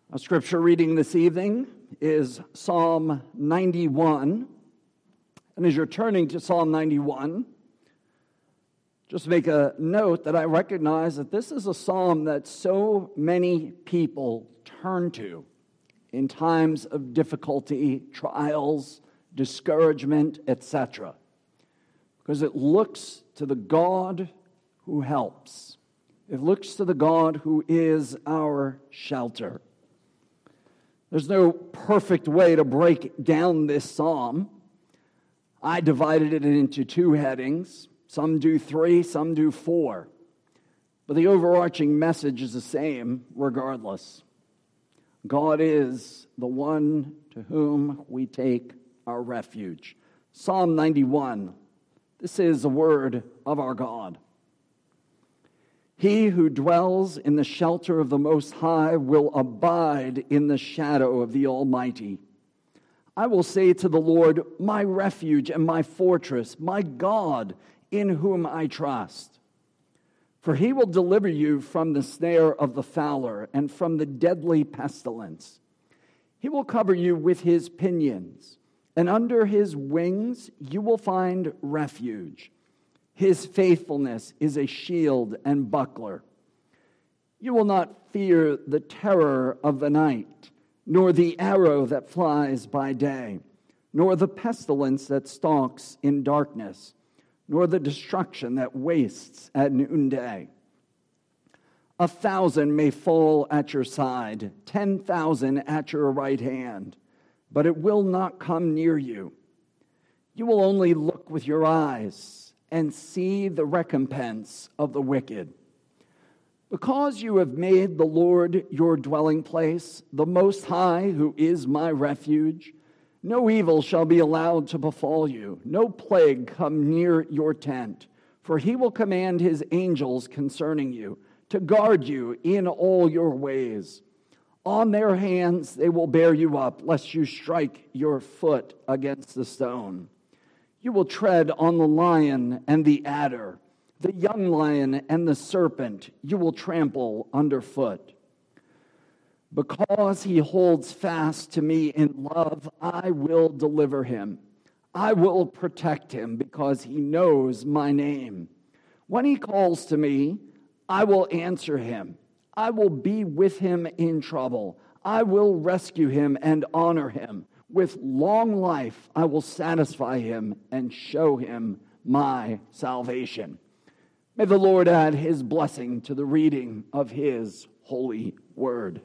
Our scripture reading this evening is Psalm 91. And as you're turning to Psalm 91, just make a note that I recognize that this is a psalm that so many people turn to in times of difficulty, trials, discouragement, etc. Because it looks to the God who helps. It looks to the God who is our shelter. There's no perfect way to break down this psalm. I divided it into two headings. Some do 3, some do 4. But the overarching message is the same regardless. God is the one to whom we take our refuge. Psalm 91. This is the word of our God. He who dwells in the shelter of the Most High will abide in the shadow of the Almighty. I will say to the Lord, my refuge and my fortress, my God, in whom I trust. For he will deliver you from the snare of the fowler and from the deadly pestilence. He will cover you with his pinions, and under his wings you will find refuge. His faithfulness is a shield and buckler. You will not fear the terror of the night, nor the arrow that flies by day, nor the pestilence that stalks in darkness, nor the destruction that wastes at noonday. 1,000 may fall at your side, 10,000 at your right hand, but it will not come near you. You will only look with your eyes and see the recompense of the wicked. Because you have made the Lord your dwelling place, the Most High, who is my refuge, no evil shall be allowed to befall you, no plague come near your tent. For he will command his angels concerning you, to guard you in all your ways. On their hands they will bear you up, lest you strike your foot against the stone. You will tread on the lion and the adder, the young lion and the serpent you will trample underfoot. Because he holds fast to me in love, I will deliver him. I will protect him because he knows my name. When he calls to me, I will answer him. I will be with him in trouble. I will rescue him and honor him. With long life, I will satisfy him and show him my salvation. May the Lord add his blessing to the reading of his holy word.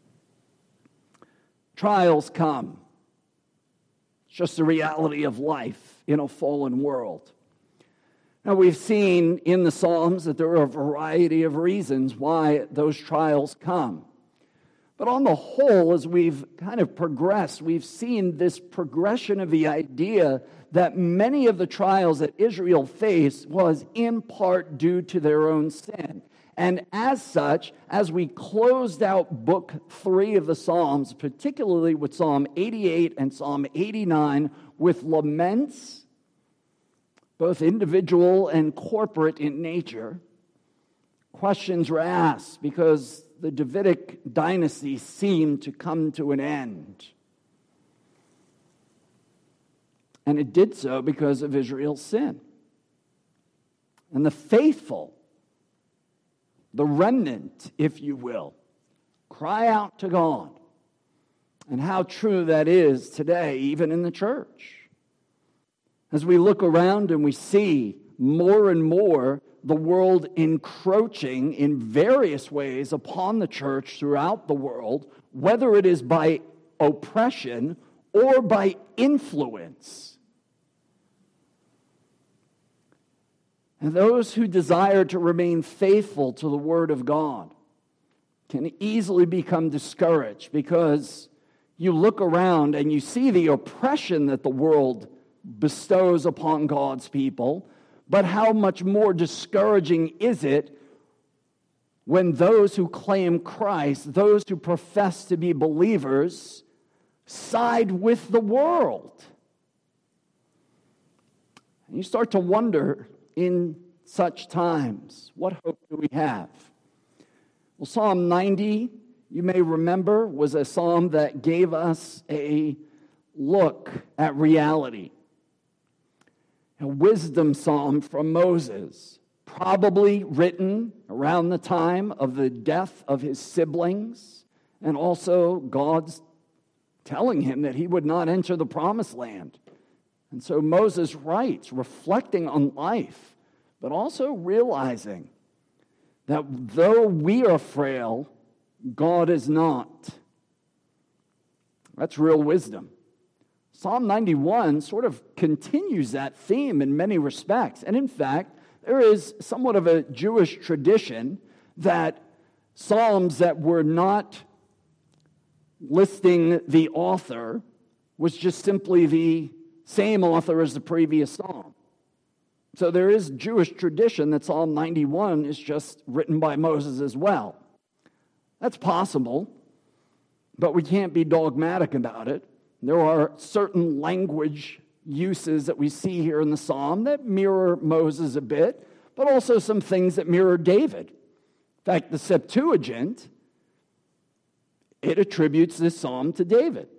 Trials come. It's just the reality of life in a fallen world. Now, we've seen in the Psalms that there are a variety of reasons why those trials come. But on the whole, as we've kind of progressed, we've seen this progression of the idea that many of the trials that Israel faced was in part due to their own sin. And as such, as we closed out book 3 of the Psalms, particularly with Psalm 88 and Psalm 89, with laments, both individual and corporate in nature, questions were asked because the Davidic dynasty seemed to come to an end. And it did so because of Israel's sin. And the faithful, the remnant, if you will, cry out to God. And how true that is today, even in the church. As we look around and we see more and more the world encroaching in various ways upon the church throughout the world, whether it is by oppression or by influence. And those who desire to remain faithful to the Word of God can easily become discouraged because you look around and you see the oppression that the world bestows upon God's people. But how much more discouraging is it when those who claim Christ, those who profess to be believers, side with the world? And you start to wonder in such times, what hope do we have? Well, Psalm 90 you may remember, was a psalm that gave us a look at reality. A wisdom psalm from Moses, probably written around the time of the death of his siblings, and also God's telling him that he would not enter the promised land. And so Moses writes, reflecting on life, but also realizing that though we are frail, God is not. That's real wisdom. Psalm 91 sort of continues that theme in many respects. And in fact, there is somewhat of a Jewish tradition that psalms that were not listing the author was just simply the same author as the previous psalm. So there is Jewish tradition that Psalm 91 is just written by Moses as well. That's possible, but we can't be dogmatic about it. There are certain language uses that we see here in the psalm that mirror Moses a bit, but also some things that mirror David. In fact, the Septuagint, it attributes this psalm to David.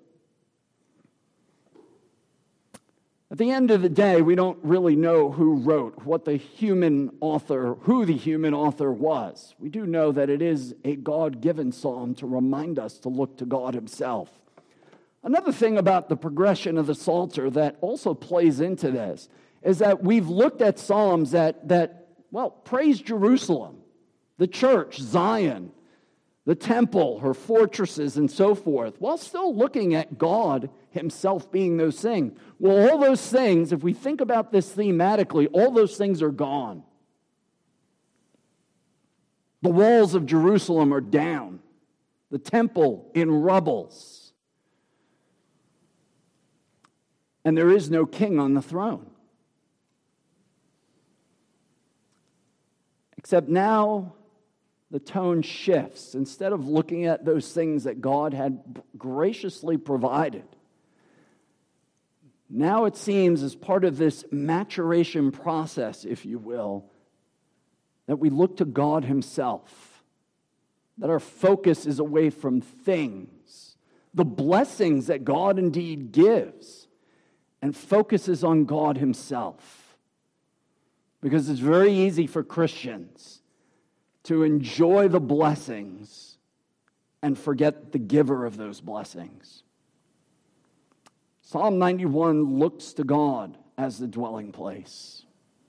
At the end of the day, we don't really know who wrote, who the human author was. We do know that it is a God-given psalm to remind us to look to God himself. Another thing about the progression of the Psalter that also plays into this is that we've looked at psalms that praise Jerusalem, the church, Zion, the temple, her fortresses, and so forth, while still looking at God himself being those things. Well, all those things, if we think about this thematically, all those things are gone. The walls of Jerusalem are down. The temple in rubbles. And there is no king on the throne. Except now, the tone shifts. Instead of looking at those things that God had graciously provided, now it seems as part of this maturation process, if you will, that we look to God himself, that our focus is away from things, the blessings that God indeed gives, and focuses on God himself. Because it's very easy for Christians to enjoy the blessings and forget the giver of those blessings. Psalm 91 looks to God as the dwelling place.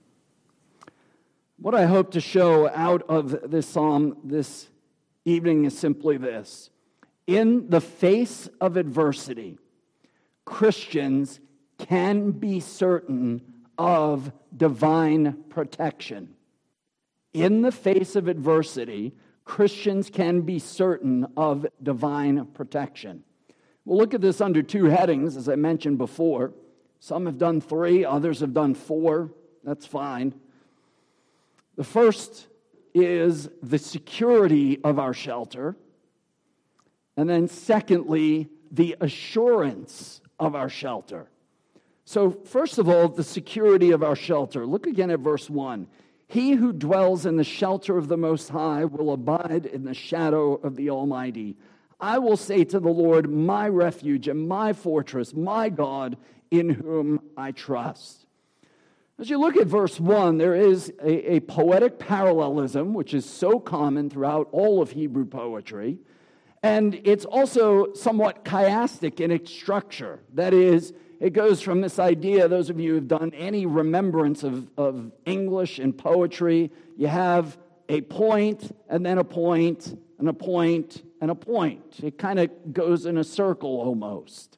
What I hope to show out of this psalm this evening is simply this. In the face of adversity, Christians can be certain of divine protection. In the face of adversity, Christians can be certain of divine protection. We'll look at this under two headings, as I mentioned before. Some have done 3, others have done 4. That's fine. The first is the security of our shelter. And then secondly, the assurance of our shelter. So first of all, the security of our shelter. Look again at verse 1. He who dwells in the shelter of the Most High will abide in the shadow of the Almighty. I will say to the Lord, my refuge and my fortress, my God, in whom I trust. As you look at verse 1, there is a poetic parallelism, which is so common throughout all of Hebrew poetry. And it's also somewhat chiastic in its structure. That is, it goes from this idea, those of you who have done any remembrance of English and poetry, you have a point, and then a point, and a point, and a point. It kind of goes in a circle almost.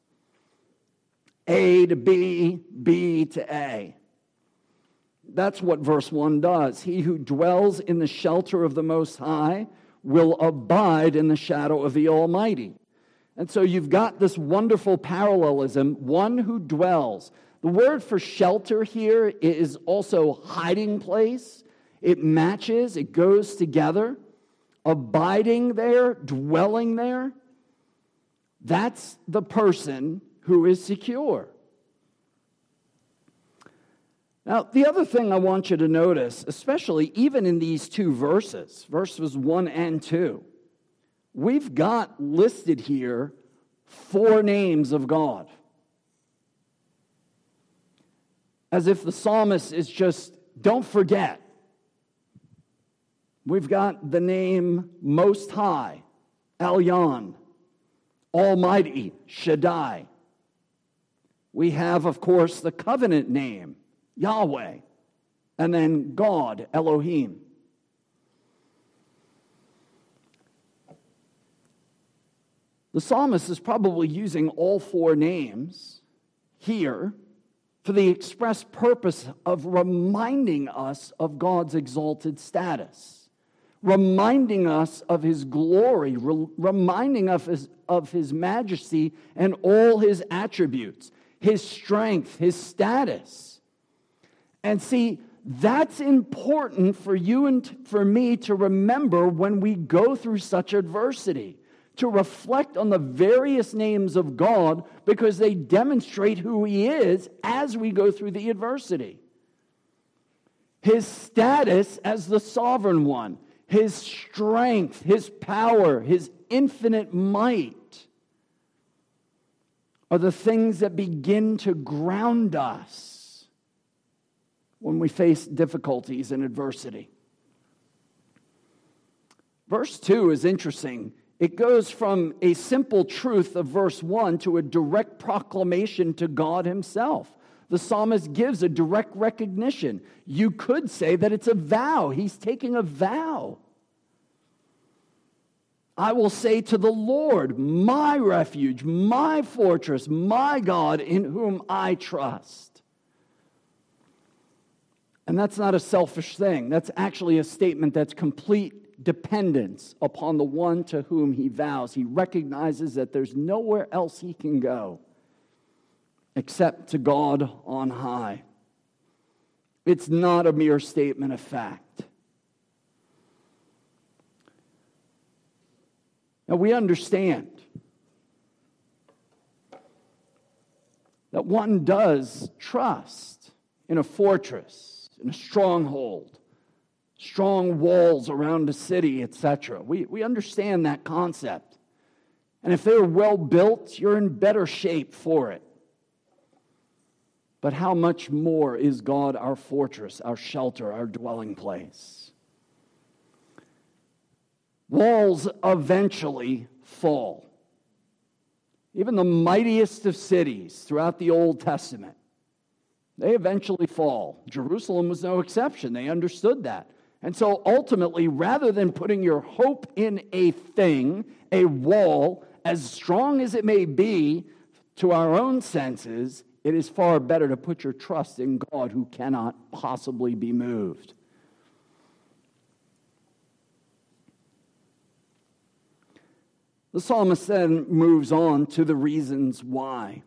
A to B, B to A. That's what verse 1 does. He who dwells in the shelter of the Most High will abide in the shadow of the Almighty. And so you've got this wonderful parallelism, one who dwells. The word for shelter here is also hiding place. It matches, it goes together. Abiding there, dwelling there, that's the person who is secure. Now, the other thing I want you to notice, especially even in these two verses, verses 1 and 2, we've got listed here 4 names of God. As if the psalmist is just, don't forget. We've got the name Most High, Elyon, Almighty, Shaddai. We have, of course, the covenant name, Yahweh, and then God, Elohim. The psalmist is probably using all 4 names here for the express purpose of reminding us of God's exalted status, reminding us of His glory, reminding us of His majesty and all His attributes, His strength, His status. And see, that's important for you and for me to remember when we go through such adversity, to reflect on the various names of God because they demonstrate who He is as we go through the adversity. His status as the sovereign one, His strength, His power, His infinite might are the things that begin to ground us when we face difficulties and adversity. Verse 2 is interesting. It goes from a simple truth of verse 1 to a direct proclamation to God Himself. The psalmist gives a direct recognition. You could say that it's a vow. He's taking a vow. I will say to the Lord, my refuge, my fortress, my God in whom I trust. And that's not a selfish thing. That's actually a statement that's complete dependence upon the one to whom he vows. He recognizes that there's nowhere else he can go except to God on high. It's not a mere statement of fact. Now we understand that one does trust in a fortress, in a stronghold, strong walls around a city, etc. We understand that concept. And if they're well built, you're in better shape for it. But how much more is God our fortress, our shelter, our dwelling place? Walls eventually fall. Even the mightiest of cities throughout the Old Testament, they eventually fall. Jerusalem was no exception. They understood that. And so ultimately, rather than putting your hope in a thing, a wall, as strong as it may be to our own senses, it is far better to put your trust in God who cannot possibly be moved. The psalmist then moves on to the reasons why.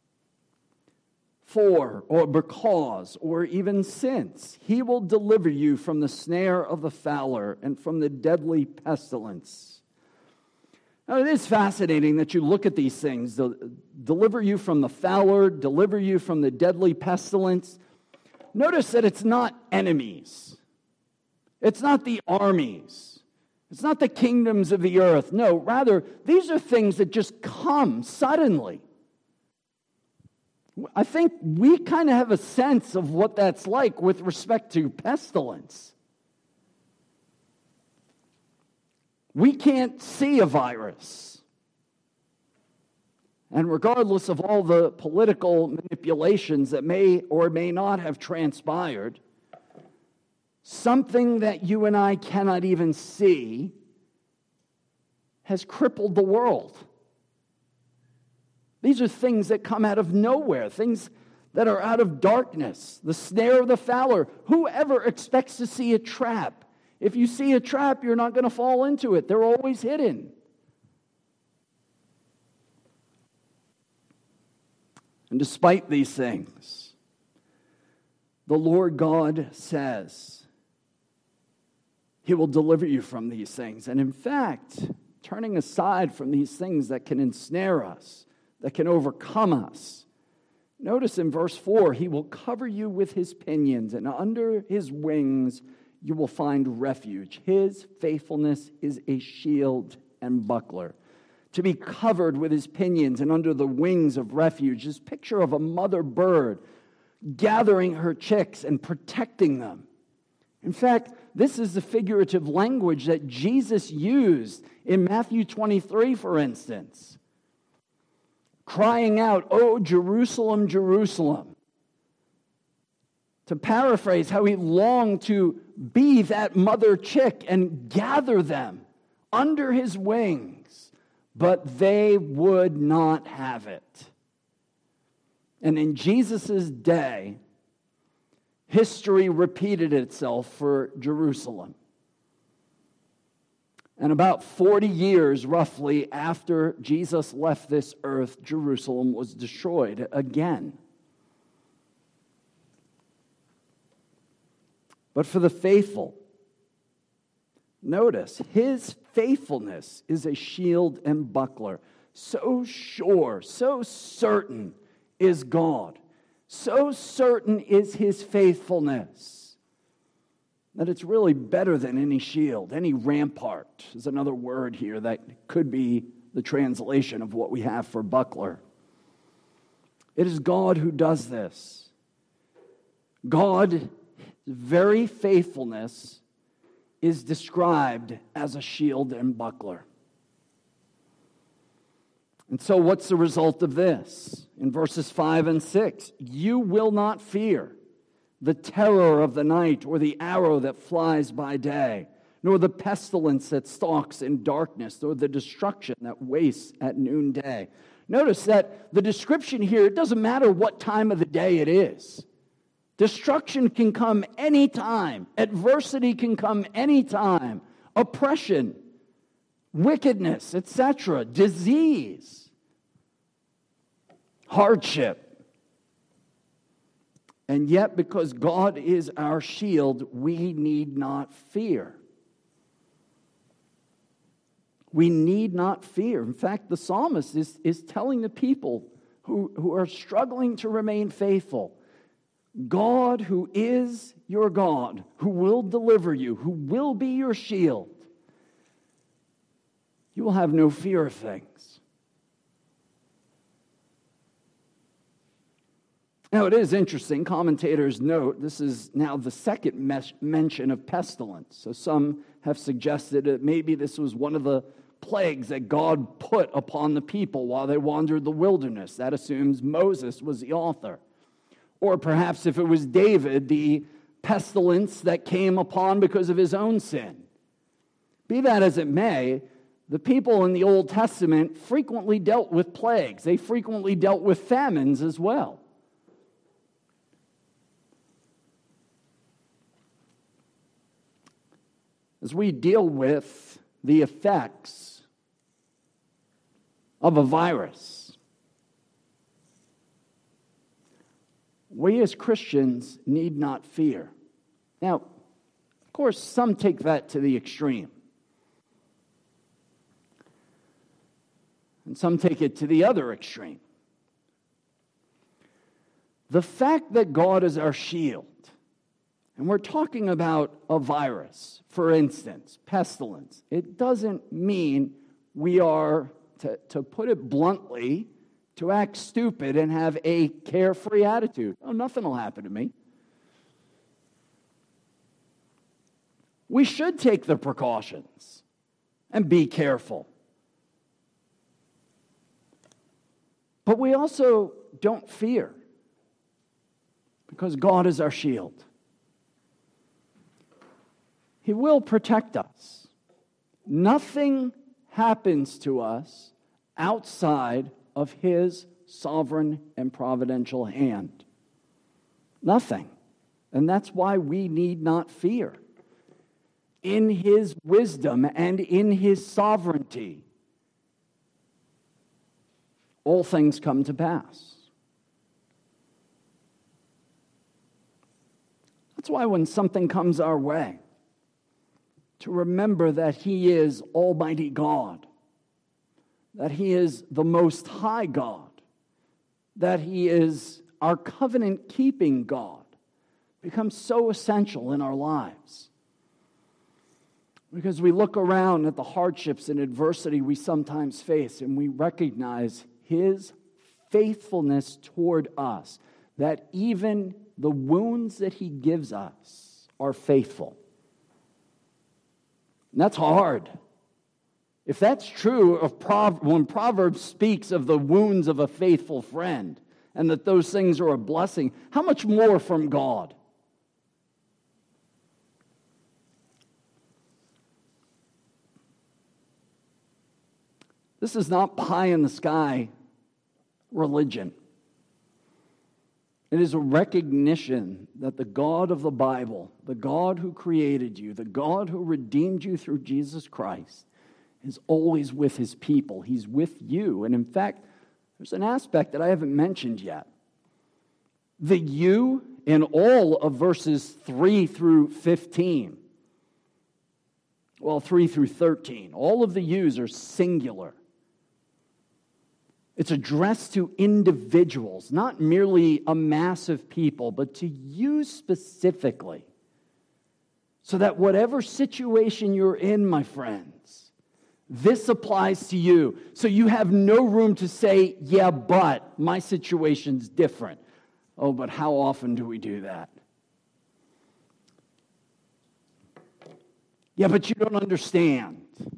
For, or because, or even since, He will deliver you from the snare of the fowler and from the deadly pestilence. Now, it is fascinating that you look at these things. Deliver you from the fowler, deliver you from the deadly pestilence. Notice that it's not enemies. It's not the armies. It's not the kingdoms of the earth. No, rather, these are things that just come suddenly. I think we kind of have a sense of what that's like with respect to pestilence. We can't see a virus. And regardless of all the political manipulations that may or may not have transpired, something that you and I cannot even see has crippled the world. These are things that come out of nowhere, things that are out of darkness, the snare of the fowler. Whoever expects to see a trap? If you see a trap, you're not going to fall into it. They're always hidden. And despite these things, the Lord God says He will deliver you from these things. And in fact, turning aside from these things that can ensnare us, that can overcome us. Notice in verse 4, He will cover you with His pinions, and under His wings you will find refuge. His faithfulness is a shield and buckler, to be covered with his pinions and under the wings of refuge. This picture of a mother bird gathering her chicks and protecting them. In fact, this is the figurative language that Jesus used in Matthew 23, for instance, crying out, "Oh, Jerusalem, Jerusalem." To paraphrase, how he longed to be that mother chick and gather them under his wings, but they would not have it. And in Jesus' day, history repeated itself for Jerusalem. And about 40 years, roughly, after Jesus left this earth, Jerusalem was destroyed again. But for the faithful, notice, his faithfulness is a shield and buckler. So sure, so certain is God. So certain is his faithfulness that it's really better than any shield. Any rampart is another word here that could be the translation of what we have for buckler. It is God who does this. God's very faithfulness is described as a shield and buckler. And so what's the result of this? In verses 5 and 6, you will not fear the terror of the night, or the arrow that flies by day, nor the pestilence that stalks in darkness, nor the destruction that wastes at noonday. Notice that the description here, it doesn't matter what time of the day it is. Destruction can come anytime. Adversity can come anytime. Oppression, wickedness, etc., disease, hardship. And yet, because God is our shield, we need not fear. We need not fear. In fact, the psalmist is telling the people who are struggling to remain faithful, God, who is your God, who will deliver you, who will be your shield, you will have no fear of things. Now, it is interesting. Commentators note this is now the second mention of pestilence. So some have suggested that maybe this was one of the plagues that God put upon the people while they wandered the wilderness. That assumes Moses was the author. Or perhaps if it was David, the pestilence that came upon because of his own sin. Be that as it may, the people in the Old Testament frequently dealt with plagues. They frequently dealt with famines as well. As we deal with the effects of a virus, we as Christians need not fear. Now, of course, some take that to the extreme. And some take it to the other extreme. The fact that God is our shield, and we're talking about a virus, for instance, pestilence, it doesn't mean we are, to put it bluntly, to act stupid and have a carefree attitude. Oh, nothing will happen to me. We should take the precautions and be careful. But we also don't fear because God is our shield. He will protect us. Nothing happens to us outside of his sovereign and providential hand. Nothing. And that's why we need not fear. In his wisdom and in his sovereignty, all things come to pass. That's why when something comes our way, to remember that he is Almighty God, that he is the Most High God, that he is our covenant-keeping God, becomes so essential in our lives. Because we look around at the hardships and adversity we sometimes face, and we recognize His faithfulness toward us, that even the wounds that He gives us are faithful. And that's hard. If that's true of when Proverbs speaks of the wounds of a faithful friend, and that those things are a blessing, how much more from God? This is not pie-in-the-sky religion. It is a recognition that the God of the Bible, the God who created you, the God who redeemed you through Jesus Christ, is always with His people. He's with you. And in fact, there's an aspect that I haven't mentioned yet. The you in all of verses 3 through 15. Well, 3 through 13. All of the yous are singular. It's addressed to individuals, not merely a mass of people, but to you specifically. So that whatever situation you're in, my friends, this applies to you. So you have no room to say, yeah, but my situation's different. Oh, but how often do we do that? Yeah, but you don't understand.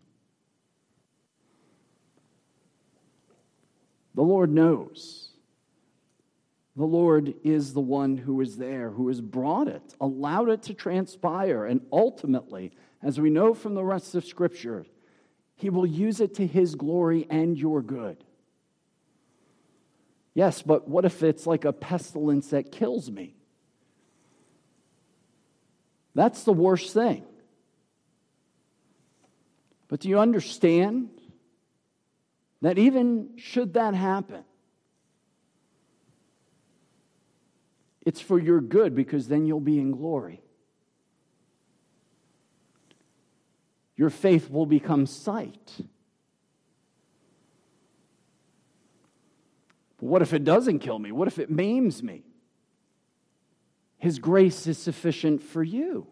The Lord knows. The Lord is the one who is there, who has brought it, allowed it to transpire, and ultimately, as we know from the rest of Scripture, He will use it to His glory and your good. Yes, but what if it's like a pestilence that kills me? That's the worst thing. But do you understand that even should that happen, it's for your good, because then you'll be in glory. Your faith will become sight. But what if it doesn't kill me? What if it maims me? His grace is sufficient for you.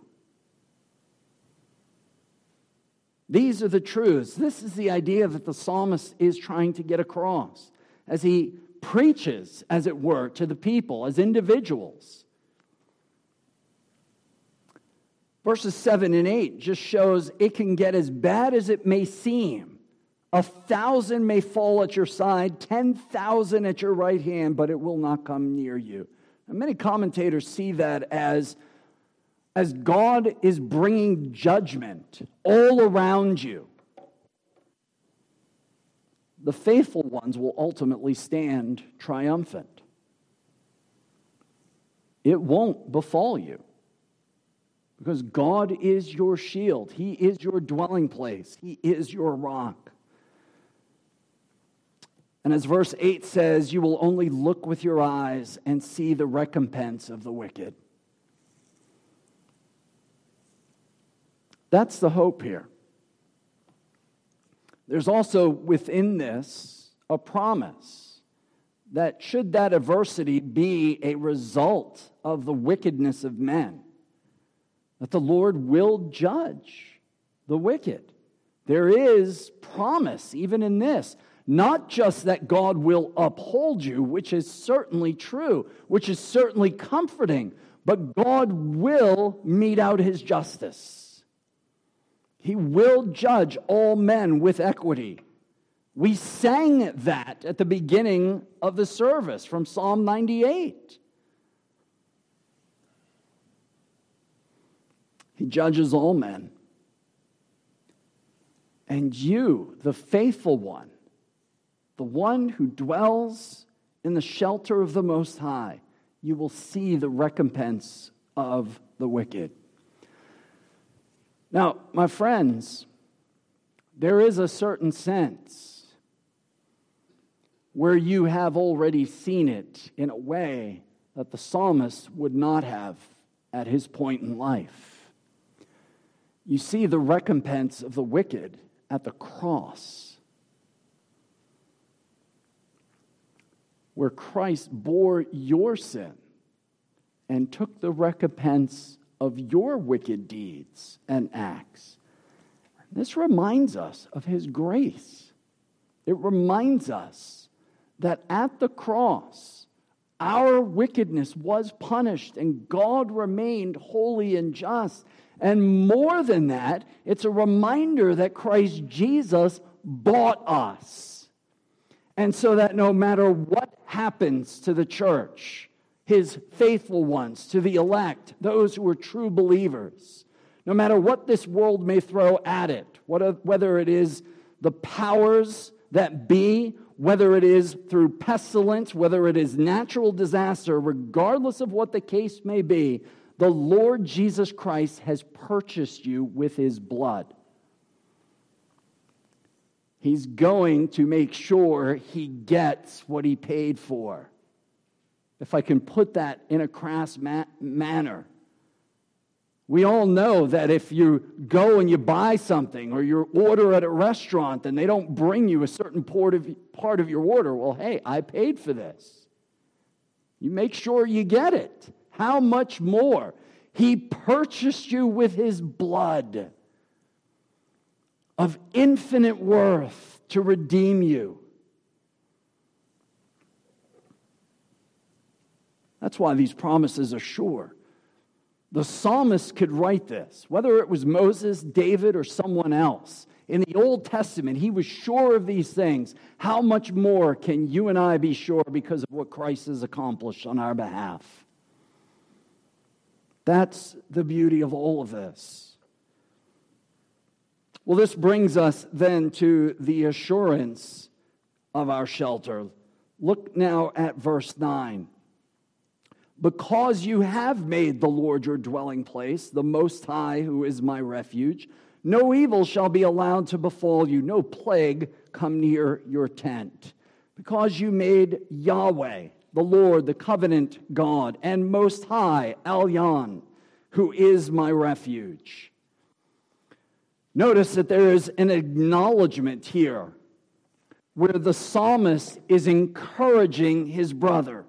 These are the truths. This is the idea that the psalmist is trying to get across as he preaches, as it were, to the people, as individuals. Verses 7 and 8 just shows it can get as bad as it may seem. 1,000 may fall at your side, 10,000 at your right hand, but it will not come near you. And many commentators see that as God is bringing judgment all around you. The faithful ones will ultimately stand triumphant. It won't befall you, because God is your shield. He is your dwelling place. He is your rock. And as verse 8 says, you will only look with your eyes and see the recompense of the wicked. That's the hope here. There's also within this a promise that should that adversity be a result of the wickedness of men, that the Lord will judge the wicked. There is promise even in this. Not just that God will uphold you, which is certainly true, which is certainly comforting, but God will mete out His justice. He will judge all men with equity. We sang that at the beginning of the service from Psalm 98. He judges all men. And you, the faithful one, the one who dwells in the shelter of the Most High, you will see the recompense of the wicked. Now, my friends, there is a certain sense where you have already seen it in a way that the psalmist would not have at his point in life. You see the recompense of the wicked at the cross, where Christ bore your sin and took the recompense of your wicked deeds and acts This reminds us of his grace. It reminds us that at the cross, our wickedness was punished and God remained holy and just. And more than that, it's a reminder that Christ Jesus bought us. And so that no matter what happens to the church, his faithful ones, to the elect, those who are true believers, no matter what this world may throw at it, whether it is the powers that be, whether it is through pestilence, whether it is natural disaster, regardless of what the case may be, the Lord Jesus Christ has purchased you with his blood. He's going to make sure he gets what he paid for. If I can put that in a crass manner. We all know that if you go and you buy something or you order at a restaurant and they don't bring you a certain part of your order, well, hey, I paid for this. You make sure you get it. How much more? He purchased you with his blood of infinite worth to redeem you. That's why these promises are sure. The psalmist could write this, whether it was Moses, David, or someone else. In the Old Testament, he was sure of these things. How much more can you and I be sure because of what Christ has accomplished on our behalf? That's the beauty of all of this. Well, this brings us then to the assurance of our shelter. Look now at verse 9. Because you have made the Lord your dwelling place, the Most High, who is my refuge, no evil shall be allowed to befall you, no plague come near your tent. Because you made Yahweh, the Lord, the covenant God, and Most High, Elyon, who is my refuge. Notice that there is an acknowledgement here where the psalmist is encouraging his brother.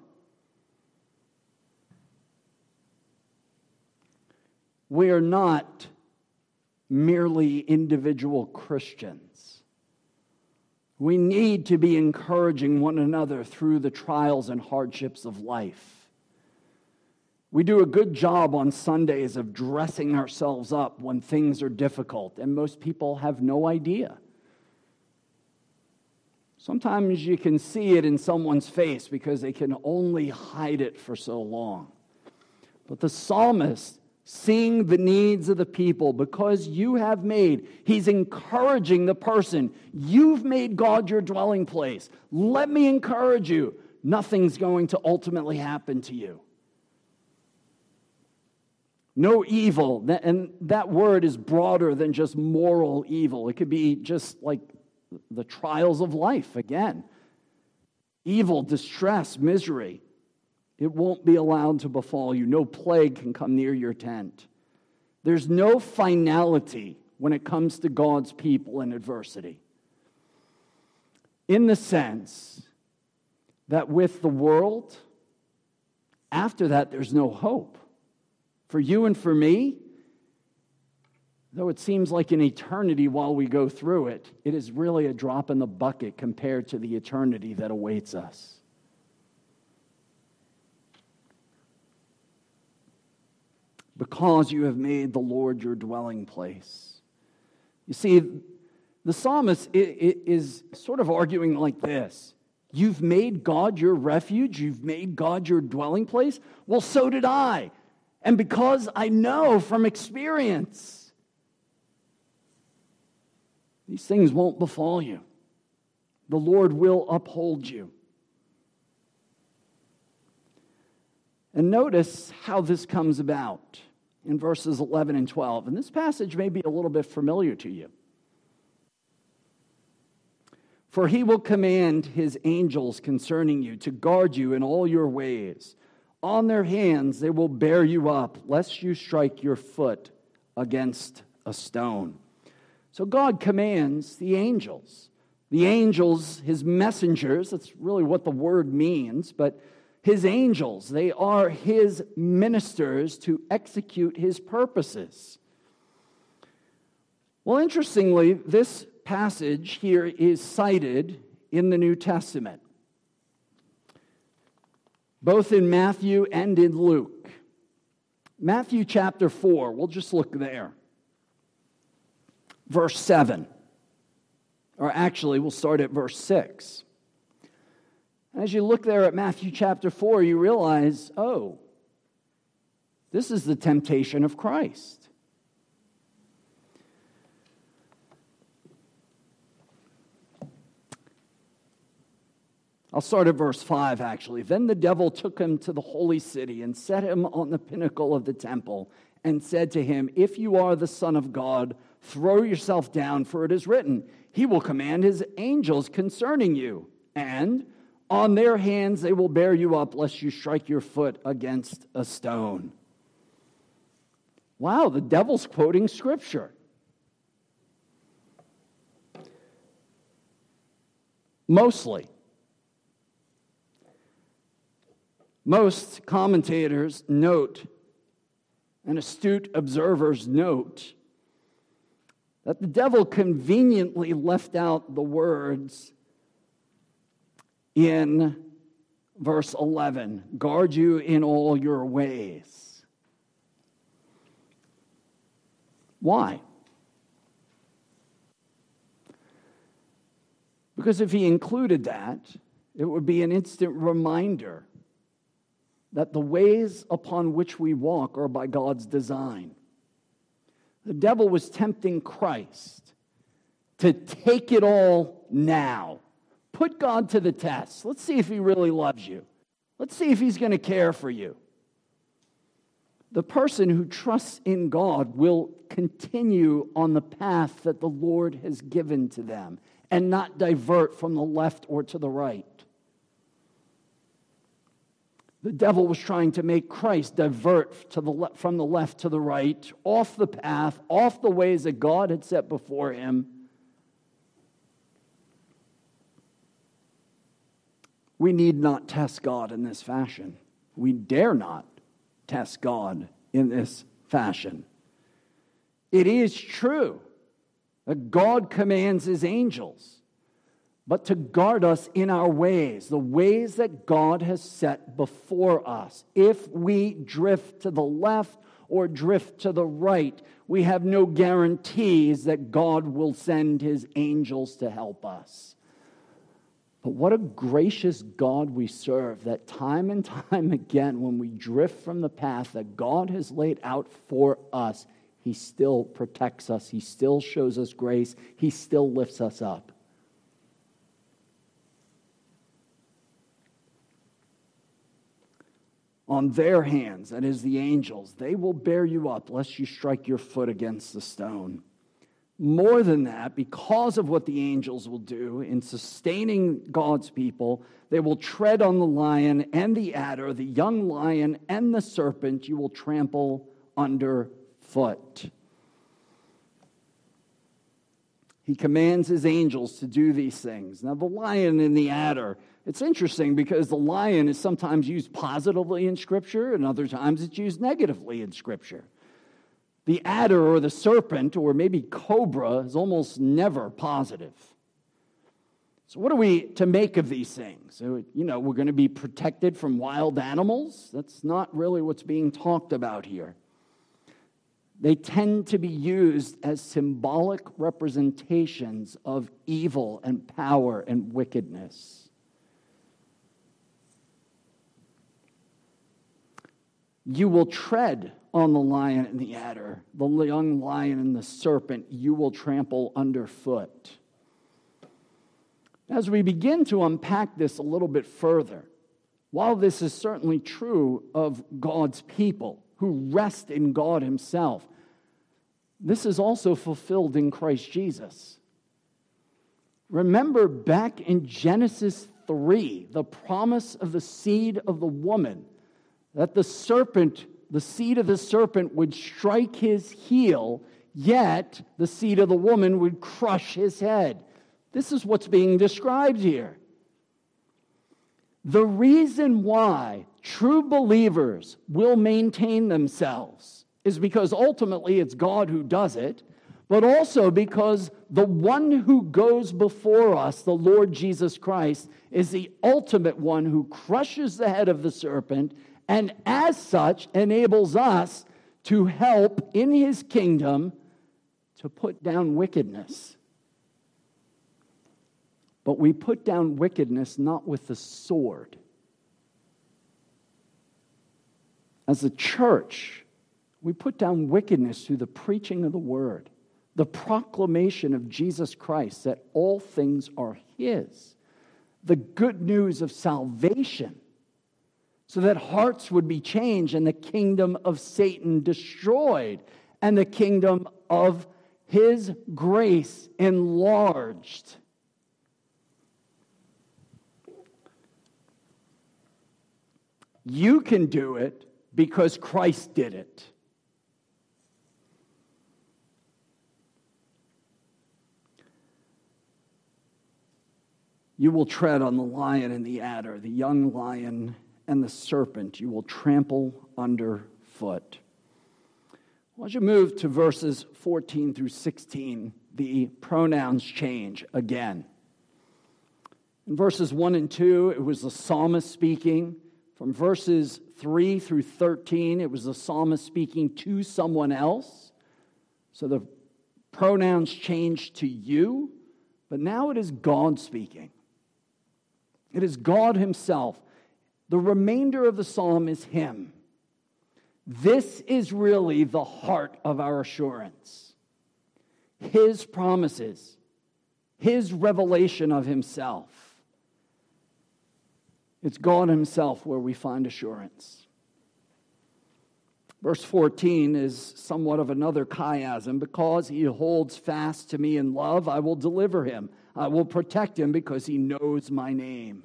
We are not merely individual Christians. We need to be encouraging one another through the trials and hardships of life. We do a good job on Sundays of dressing ourselves up when things are difficult, and most people have no idea. Sometimes you can see it in someone's face because they can only hide it for so long. But the psalmist, seeing the needs of the people, because you have made, he's encouraging the person. You've made God your dwelling place. Let me encourage you. Nothing's going to ultimately happen to you. No evil, and that word is broader than just moral evil. It could be just like the trials of life again. Evil, distress, misery. It won't be allowed to befall you. No plague can come near your tent. There's no finality when it comes to God's people in adversity. In the sense that with the world, after that, there's no hope. For you and for me, though it seems like an eternity while we go through it, it is really a drop in the bucket compared to the eternity that awaits us. Because you have made the Lord your dwelling place. You see, the psalmist is sort of arguing like this. You've made God your refuge. You've made God your dwelling place. Well, so did I. And because I know from experience, these things won't befall you. The Lord will uphold you. And notice how this comes about in verses 11 and 12. And this passage may be a little bit familiar to you. For he will command his angels concerning you to guard you in all your ways. On their hands they will bear you up, lest you strike your foot against a stone. So God commands the angels. The angels, his messengers, that's really what the word means, but his angels, they are his ministers to execute his purposes. Well, interestingly, this passage here is cited in the New Testament, both in Matthew and in Luke. Matthew chapter 4, we'll just look there. Verse 7. Or actually, we'll start at verse 6. As you look there at Matthew chapter 4, you realize, oh, this is the temptation of Christ. I'll start at verse 5, actually. Then the devil took him to the holy city and set him on the pinnacle of the temple and said to him, "If you are the Son of God, throw yourself down, for it is written, He will command His angels concerning you, and on their hands they will bear you up, lest you strike your foot against a stone." Wow, the devil's quoting Scripture. Mostly. Most commentators note, and astute observers note, that the devil conveniently left out the words in verse 11, "Guard you in all your ways." Why? Because if he included that, it would be an instant reminder that the ways upon which we walk are by God's design. The devil was tempting Christ to take it all now. Put God to the test. Let's see if He really loves you. Let's see if He's going to care for you. The person who trusts in God will continue on the path that the Lord has given to them and not divert from the left or to the right. The devil was trying to make Christ divert from the left to the right, off the path, off the ways that God had set before him. We need not test God in this fashion. We dare not test God in this fashion. It is true that God commands His angels, but to guard us in our ways, the ways that God has set before us. If we drift to the left or drift to the right, we have no guarantees that God will send His angels to help us. But what a gracious God we serve, that time and time again, when we drift from the path that God has laid out for us, He still protects us, He still shows us grace, He still lifts us up. On their hands, that is the angels, they will bear you up, lest you strike your foot against the stone. More than that, because of what the angels will do in sustaining God's people, they will tread on the lion and the adder, the young lion and the serpent you will trample underfoot. He commands His angels to do these things. Now, the lion and the adder, it's interesting because the lion is sometimes used positively in Scripture, and other times it's used negatively in Scripture. The adder or the serpent, or maybe cobra, is almost never positive. So what are we to make of these things? So, we're going to be protected from wild animals? That's not really what's being talked about here. They tend to be used as symbolic representations of evil and power and wickedness. You will tread on the lion and the adder, the young lion and the serpent you will trample underfoot. As we begin to unpack this a little bit further, while this is certainly true of God's people who rest in God Himself, this is also fulfilled in Christ Jesus. Remember back in Genesis 3, the promise of the seed of the woman, that the seed of the serpent would strike his heel, yet the seed of the woman would crush his head. This is what's being described here. The reason why true believers will maintain themselves is because ultimately it's God who does it, but also because the one who goes before us, the Lord Jesus Christ, is the ultimate one who crushes the head of the serpent and as such enables us to help in his kingdom to put down wickedness. But we put down wickedness not with the sword. As a church, we put down wickedness through the preaching of the word, the proclamation of Jesus Christ that all things are his, the good news of salvation, so that hearts would be changed and the kingdom of Satan destroyed and the kingdom of his grace enlarged. You can do it because Christ did it. You will tread on the lion and the adder, the young lion and the serpent you will trample underfoot. As you move to verses 14 through 16, the pronouns change again. In verses 1 and 2, it was the psalmist speaking. From verses 3 through 13, it was the psalmist speaking to someone else. So the pronouns changed to you, but now it is God speaking. It is God himself. The remainder of the psalm is him. This is really the heart of our assurance. His promises, his revelation of himself. It's God himself where we find assurance. Verse 14 is somewhat of another chiasm. Because he holds fast to me in love, I will deliver him. I will protect him because he knows my name.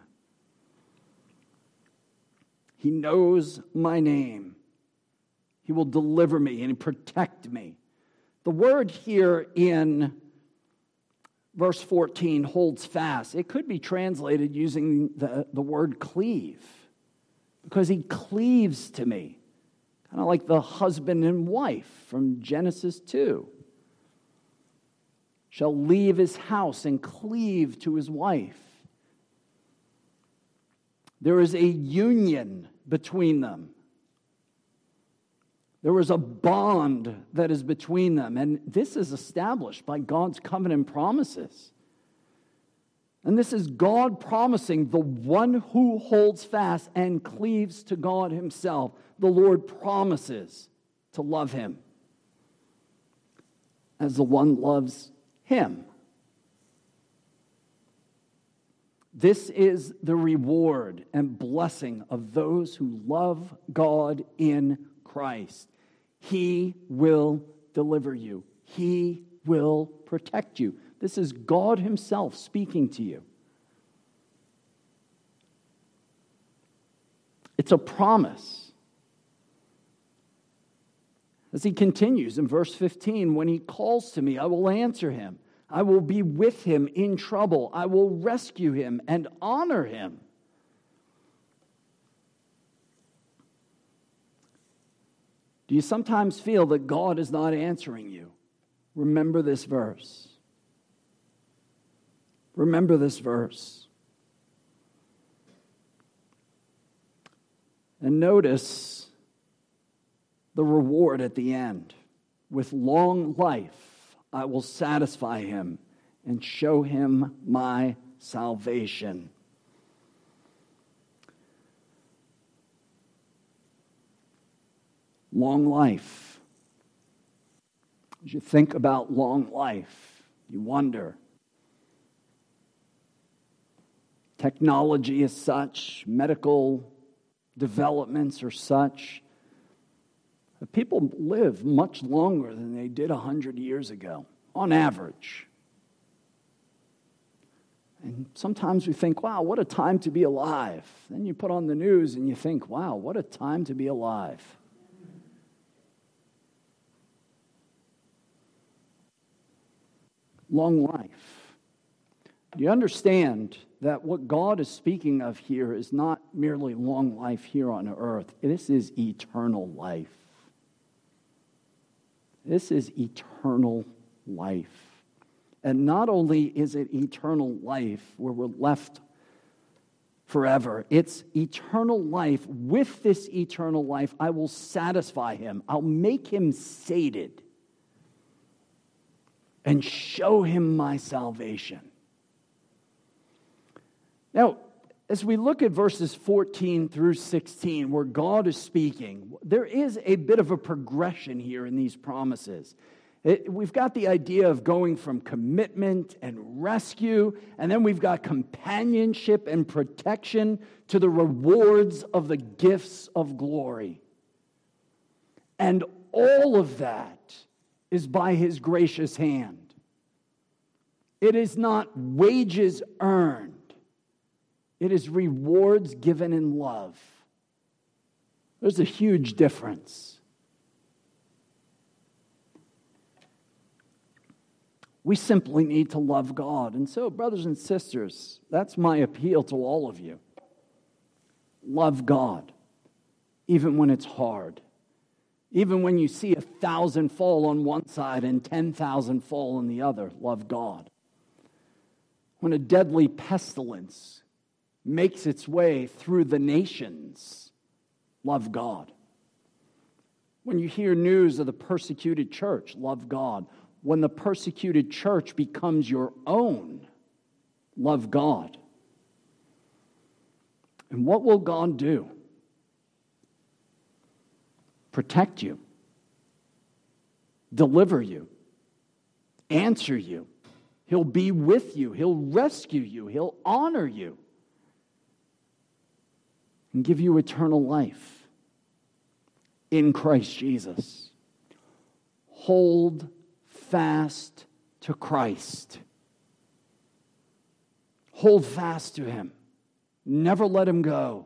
He knows my name. He will deliver me and protect me. The word here in verse 14, holds fast. It could be translated using the word cleave. Because he cleaves to me. Kind of like the husband and wife from Genesis 2. Shall leave his house and cleave to his wife. There is a union between them. There is a bond that is between them. And this is established by God's covenant promises. And this is God promising the one who holds fast and cleaves to God himself. The Lord promises to love him as the one loves him. This is the reward and blessing of those who love God in Christ. He will deliver you. He will protect you. This is God himself speaking to you. It's a promise. As he continues in verse 15, when he calls to me, I will answer him. I will be with him in trouble. I will rescue him and honor him. Do you sometimes feel that God is not answering you? Remember this verse. Remember this verse. And notice the reward at the end. With long life, I will satisfy him and show him my salvation. Long life. As you think about long life, you wonder. Technology is such, medical developments are such, that people live much longer than they did 100 years ago, on average. And sometimes we think, wow, what a time to be alive. Then you put on the news and you think, wow, what a time to be alive. Long life. Do you understand that what God is speaking of here is not merely long life here on earth? This is eternal life. This is eternal life. And not only is it eternal life where we're left forever, it's eternal life. With this eternal life, I will satisfy him. I'll make him sated and show him my salvation. Now, as we look at verses 14 through 16, where God is speaking, there is a bit of a progression here in these promises. We've got the idea of going from commitment and rescue, and then we've got companionship and protection to the rewards of the gifts of glory. And all of that is by his gracious hand. It is not wages earned. It is rewards given in love. There's a huge difference. We simply need to love God. And so, brothers and sisters, that's my appeal to all of you. Love God, even when it's hard. Even when you see 1,000 fall on one side and 10,000 fall on the other, love God. When a deadly pestilence makes its way through the nations, love God. When you hear news of the persecuted church, love God. When the persecuted church becomes your own, love God. And what will God do? Protect you, deliver you, answer you. He'll be with you. He'll rescue you. He'll honor you and give you eternal life in Christ Jesus. Hold fast to Christ. Hold fast to him. Never let him go.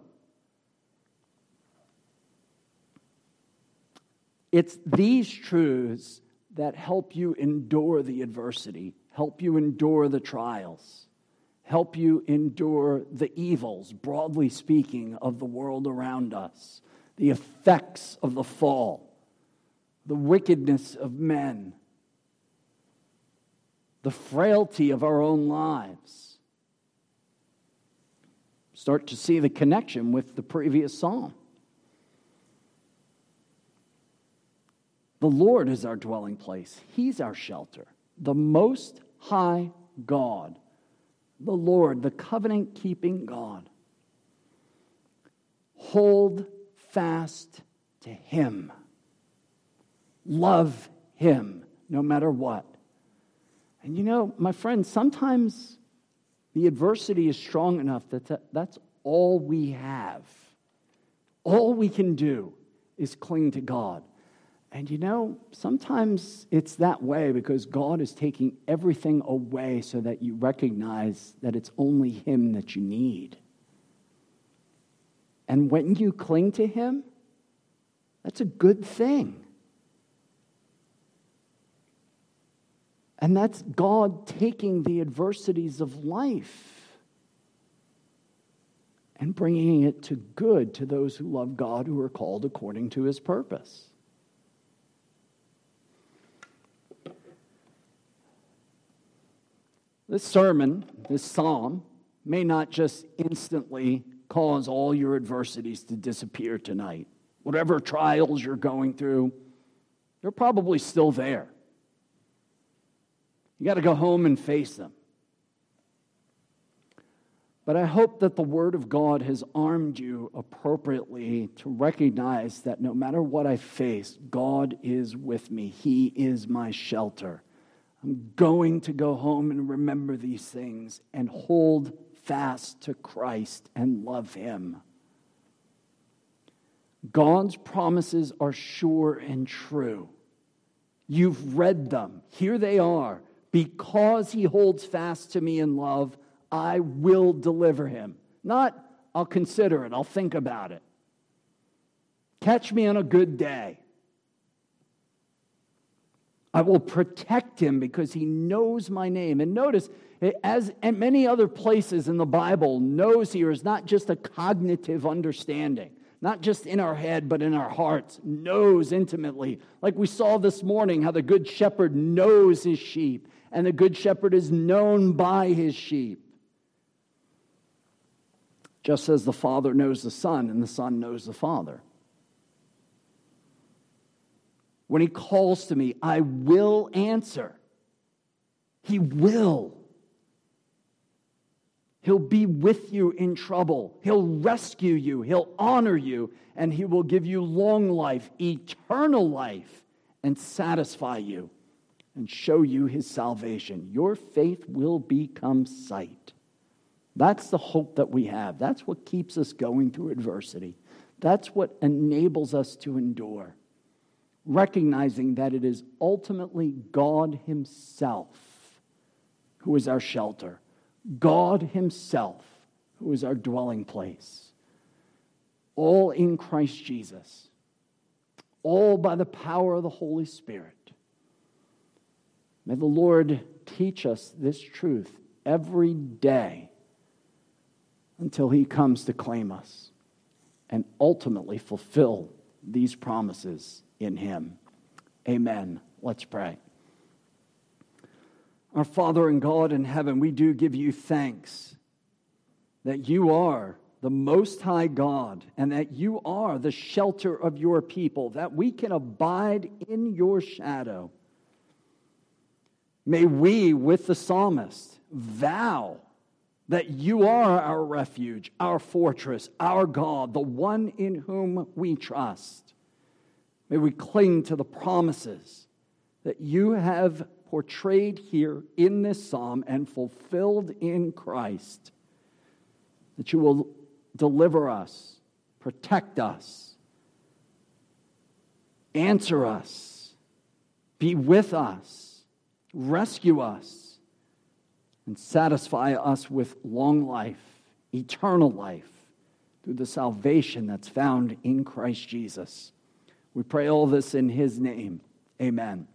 It's these truths that help you endure the adversity, help you endure the trials, help you endure the evils, broadly speaking, of the world around us, the effects of the fall, the wickedness of men, the frailty of our own lives. Start to see the connection with the previous psalm. The Lord is our dwelling place. He's our shelter. The Most High God. The Lord, the covenant-keeping God. Hold fast to him. Love him no matter what. And you know, my friends, sometimes the adversity is strong enough that that's all we have. All we can do is cling to God. And you know, sometimes it's that way because God is taking everything away so that you recognize that it's only him that you need. And when you cling to him, that's a good thing. And that's God taking the adversities of life and bringing it to good to those who love God, who are called according to his purpose. This sermon, this psalm, may not just instantly cause all your adversities to disappear tonight. Whatever trials you're going through, they're probably still there. You got to go home and face them. But I hope that the Word of God has armed you appropriately to recognize that no matter what I face, God is with me. He is my shelter. I'm going to go home and remember these things and hold fast to Christ and love him. God's promises are sure and true. You've read them. Here they are. Because he holds fast to me in love, I will deliver him. Not, I'll consider it, I'll think about it. Catch me on a good day. I will protect him because he knows my name. And notice, as in many other places in the Bible, knows here is not just a cognitive understanding. not just in our head, but in our hearts, knows intimately. Like we saw this morning, how the good shepherd knows his sheep, and the good shepherd is known by his sheep. Just as the Father knows the Son, and the Son knows the Father. When he calls to me, I will answer. He will. He'll be with you in trouble. He'll rescue you. He'll honor you. And he will give you long life, eternal life, and satisfy you and show you his salvation. Your faith will become sight. That's the hope that we have. That's what keeps us going through adversity. That's what enables us to endure. Recognizing that it is ultimately God himself who is our shelter. God himself who is our dwelling place. All in Christ Jesus. All by the power of the Holy Spirit. May the Lord teach us this truth every day until he comes to claim us and ultimately fulfill these promises in him. Amen. Let's pray. Our Father and God in heaven, we do give you thanks that you are the Most High God and that you are the shelter of your people, that we can abide in your shadow. May we, with the psalmist, vow that you are our refuge, our fortress, our God, the one in whom we trust. May we cling to the promises that you have portrayed here in this psalm and fulfilled in Christ, that you will deliver us, protect us, answer us, be with us, rescue us, and satisfy us with long life, eternal life, through the salvation that's found in Christ Jesus. We pray all this in his name. Amen.